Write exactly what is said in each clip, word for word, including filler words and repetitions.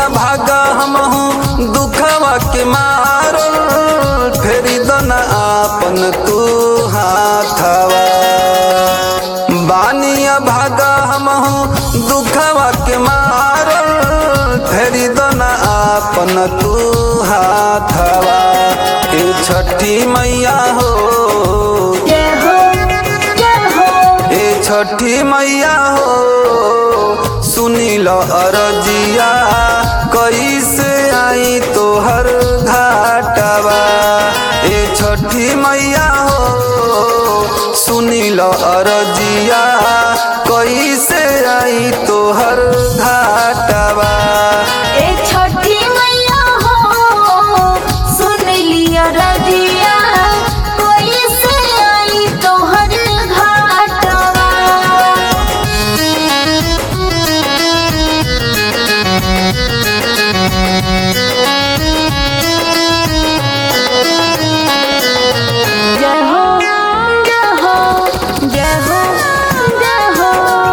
भागा हमहू दुखवा के मारल फेरी दना आपन तू हाथवा। बानिया भागा हमहू दुखवा के मारल फेरी दना आपन तू हाथवा। ए छठी मैया हो ए छठी मैया हो सुनी लो अरजिया कैसे आई तोहर घाटवा। ए छठी मैया हो सुनी लो अरजिया कैसे आई तोहर घाटवा। ए छठी मैया हो सुन लिया रजिया कैसे आई तोहर घाटवा। जय हो जय हो जय हो जय हो।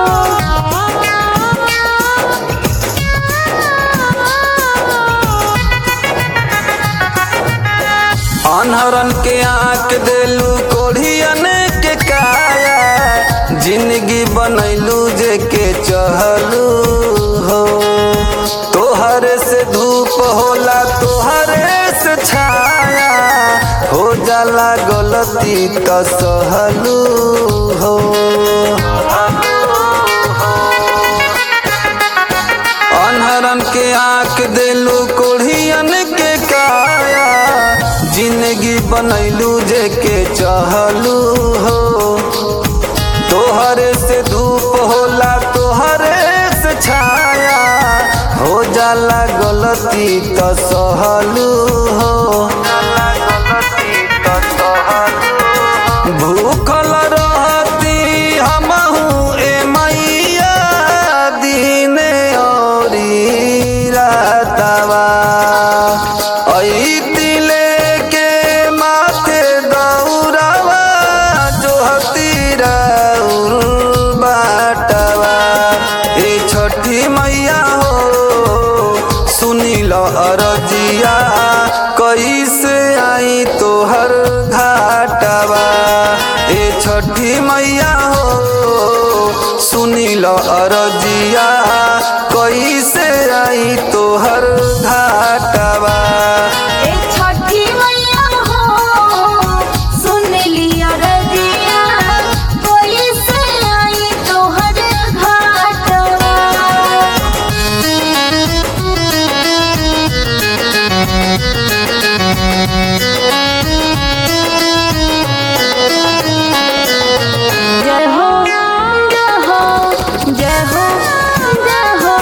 अनहरन के आँख देलू कोढ़ियन के काया जिंदगी बनैलू जे के चहलू हो। तोहरे से धूप होला तोहरे से छाया हो जाला गलती त सहलू हो। अनहरन के आँख देलू कोढ़ियन के काया जिंदगी बनैलू जे के चहलू हो। तोहरे से धूप होला तोहरे से छाया हो जाला गलती त सहलू हो। भूखल रहती हमहू ए मैया दिने औरी रातवा। ऐती लेके माथे दौड़ावा जो हतीरा बाटवा। ए छठी मैया हो सुनी लो अरजिया कैसे आई तोहर घाटवा। ए छठी मैया हो सुनी लो अरजिया कैसे आई तोहर घाटवा। ए छठी मैया हो सुन लिया रजिया कैसे आई तोहर घाटवा। जय हो जय हो जय हो जय हो।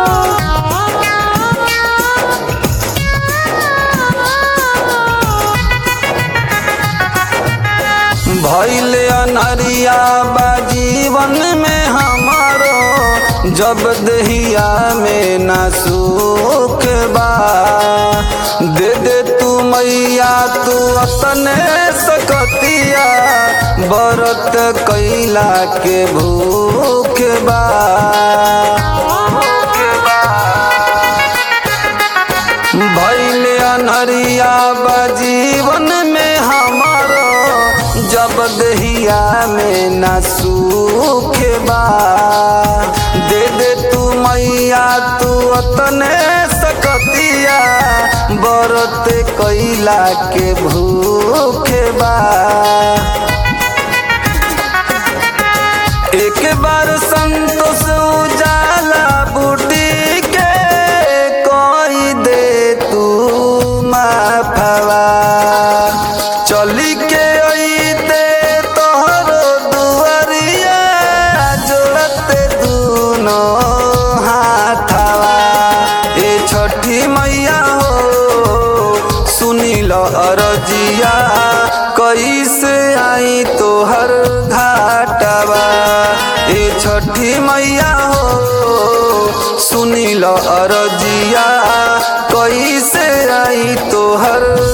भैले अनहरिया बा जीवन में हमारो जब दहिया में ना सुख बा। दे दे तू मैया तू अपने सकतिया व्रत कैला के भूख बा। भैले अनहरिया बा जीवन में हमारो जब दहिया में ना सुख बा। दे दे तू मैया तू अतने सकतिया व्रत कैला के भूख बा। एक बार संतोष उजाला बूटी के कोई दे तू माफवा। चली के अइते तोहरो दुआरिया जोड़ते दूनो हाथवा। ए छठी मैया हो सुनी लो अरजिया कैसे आई तोहर घाटवा। ए छठी मैया हो सुनी लो अरजिया कैसे आई तोहर